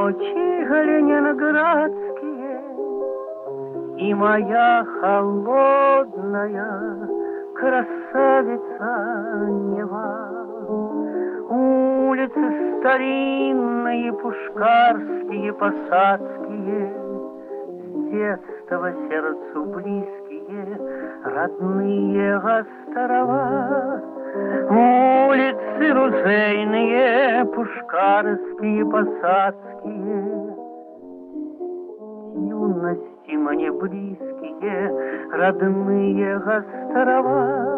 Ночи ленинградские и моя холодная красавица Нева. Улицы старинные, пушкарские, посадские, с детства сердцу близкие, родные острова. Улицы ружейные, пушкарские, посадские, юности мне близкие, родные острова.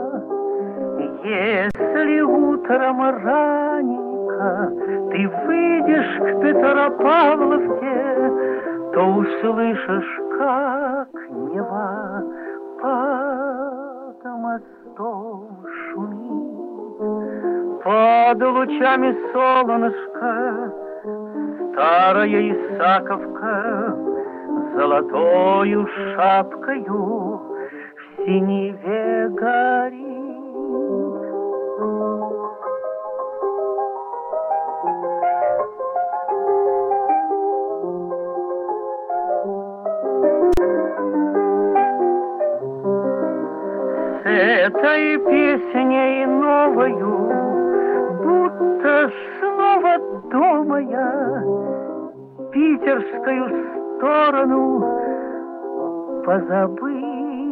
Если утром раненько ты выйдешь к Петропавловке, то услышишь, как Нева под мостом шумит. Под лучами солнышка старая Исаковка золотою шапкою в синеве горит. С этой песней новою, будто снова дома я, питерскую сторону позабыть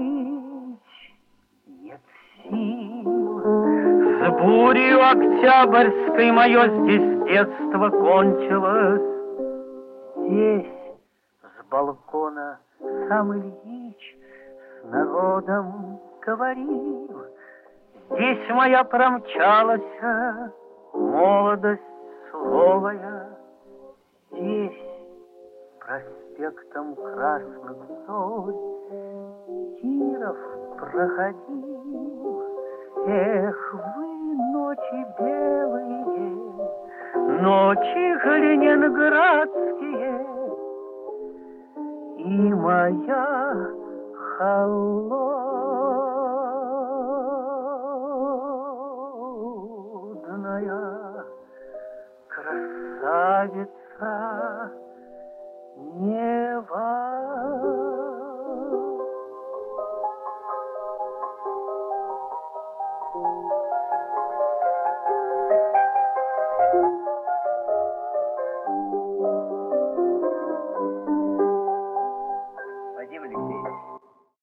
нет сил. С бурью октябрьской мое здесь детство кончилось. Здесь с балкона сам Ильич с народом говорил. Здесь моя промчалась молодость суровая. Здесь проспектом Красных Зорь Киров проходил. Эх, вы, ночи белые, ночи ленинградские, и моя холодная красавица Нева.